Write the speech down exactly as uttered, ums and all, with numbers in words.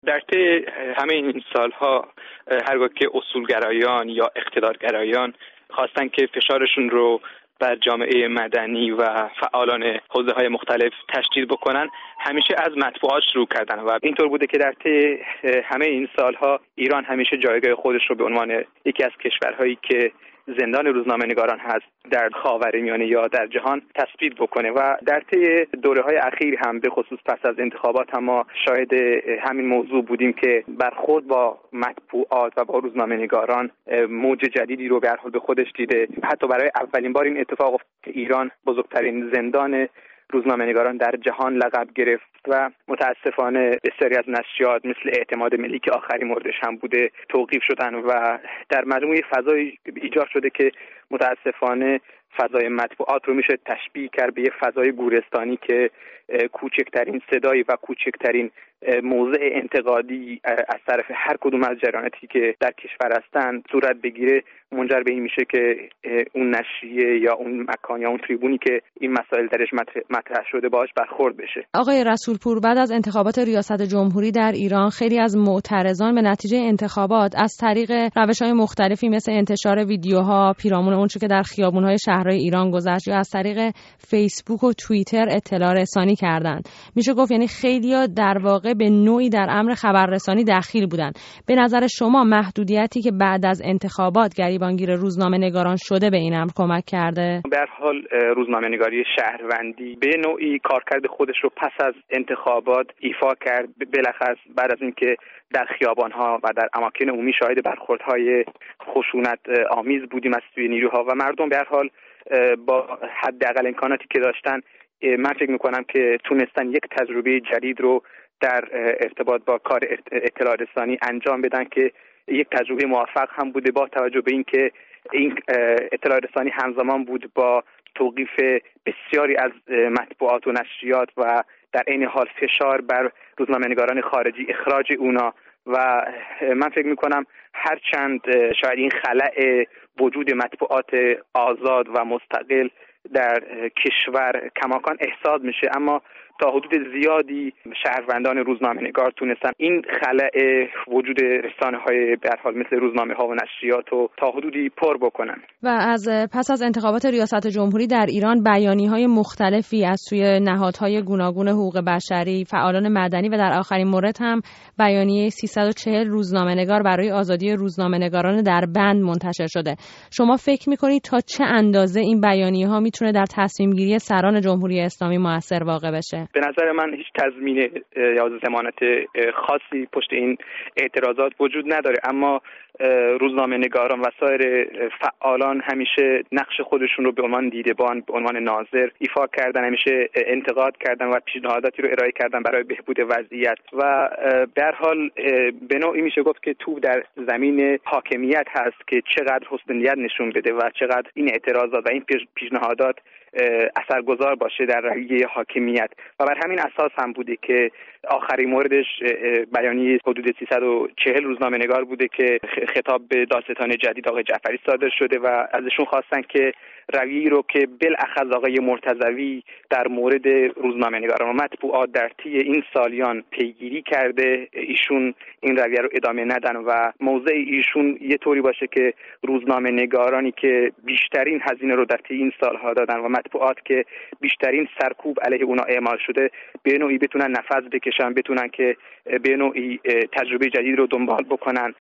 در طی همه این سالها هرگاه که اصولگرایان یا اقتدارگرایان خواستن که فشارشون رو بر جامعه مدنی و فعالان حوزه‌های مختلف تشدید بکنن، همیشه از مطبوعات شروع کردن و اینطور بوده که در طی همه این سالها ایران همیشه جایگاه خودش رو به عنوان یکی از کشورهایی که زندان روزنامه‌نگاران هست در خاورمیانه یا در جهان تثبیت بکنه و در طی دوره‌های اخیر هم به خصوص پس از انتخابات هم ما شاهد همین موضوع بودیم که برخورد با مطبوعات و با روزنامه‌نگاران موج جدیدی رو به هر حال به خودش دیده. حتی برای اولین بار این اتفاق افتاد که ایران بزرگترین زندان روزنامه‌نگاران در جهان لقب گرفت و متاسفانه بسیاری از نشریات مثل اعتماد ملی که آخرین موردش هم بوده توقیف شدن و در مجموع فضای ایجاد شده که متاسفانه فضای مطبوعات رو میشه تشبیه کرد به یه فضای گورستانی که کوچکترین صدایی و کوچکترین موضع انتقادی از طرف هر کدوم از جریاناتی که در کشور هستند صورت بگیره، منجر به این میشه که اون نشریه یا اون مکان یا اون تریبونی که این مسائل درش مطرح شده باهاش برخورد بشه. آقای رسولپور، بعد از انتخابات ریاست جمهوری در ایران خیلی از معترضان به نتیجه انتخابات از طریق روش‌های مختلفی مثل انتشار ویدیوها پیرامون اون چه که در خیابون‌های شهرهای ایران گذشت یا از طریق فیسبوک و توییتر اطلاع رسانی کردند. میشه گفت یعنی خیلی‌ها در واقع به نوعی در امر خبررسانی دخیل بودند. به نظر شما محدودیتی که بعد از انتخابات گریبانگیر روزنامه‌نگاران شده به این امر کمک کرده؟ به هر حال روزنامه‌نگاری شهروندی به نوعی کارکرد خودش رو پس از انتخابات ایفا کرد. بالاخص بعد از اینکه در خیابان‌ها و در اماکن عمومی شاهد برخوردهای خشونت آمیز بودیم از سوی نیروها و مردم به هر حال با حداقل امکاناتی که داشتن، من فکر می‌کنم که تونستن یک تجربه جدید رو در ارتباط با کار اطلاع رسانی انجام بدن که یک تجربه موفق هم بوده، با توجه به اینکه این اطلاع رسانی همزمان بود با توقیف بسیاری از مطبوعات و نشریات و در عین حال فشار بر روزنامه‌نگاران خارجی، اخراج اونا. و من فکر میکنم هرچند شاید این خلأ وجود مطبوعات آزاد و مستقل در کشور کماکان احساس میشه، اما تا حدود زیادی شهروندان روزنامه‌نگار تونستن این خلأ وجود رسانه‌های به هر حال مثل روزنامه‌ها و نشریات رو تا حدودی پر بکنن. و از پس از انتخابات ریاست جمهوری در ایران بیانیه‌های مختلفی از سوی نهادهای گوناگون حقوق بشری، فعالان مدنی و در آخرین مورد هم بیانیه سیصد و چهل روزنامه‌نگار برای آزادی روزنامه‌نگاران در بند منتشر شده. شما فکر می‌کنید تا چه اندازه این بیانیه‌ها میتونه در تصمیم‌گیری سران جمهوری اسلامی مؤثر واقع بشه؟ به نظر من هیچ تضمین یا ضمانت خاصی پشت این اعتراضات وجود نداره، اما روزنامه‌نگاران و سایر فعالان همیشه نقش خودشون رو به عنوان دیدبان، به عنوان ناظر ایفا کردن، همیشه انتقاد کردن و پیشنهاداتی رو ارائه کردن برای بهبود وضعیت و به هر حال به نوعی میشه گفت که تو در زمین حاکمیت هست که چقدر حسن نیت نشون بده و چقدر این اعتراضات و این پیشنهادات اثرگذار باشه در رویه حاکمیت و بر همین اساس هم بوده که آخرین موردش بیانیه حدود سیصد و چهل روزنامه‌نگار بوده که خطاب به دادستان جدید آقای جعفری صادر شده و ازشون خواستن که رویه‌ای رو که بالاخص آقای مرتضوی در مورد روزنامه‌نگاران و مطبوعات در طی این سالیان پیگیری کرده، ایشون این رویه رو ادامه ندن و موضع ایشون یه طوری باشه که روزنامه‌نگارانی که بیشترین هزینه رو در طی این سالها دادن و مطبوعات که بیشترین سرکوب علیه اونا اعمال شده به نوعی بتونن نفس بکشن، بتونن که به نوعی تجربه جدید رو دنبال بکنن.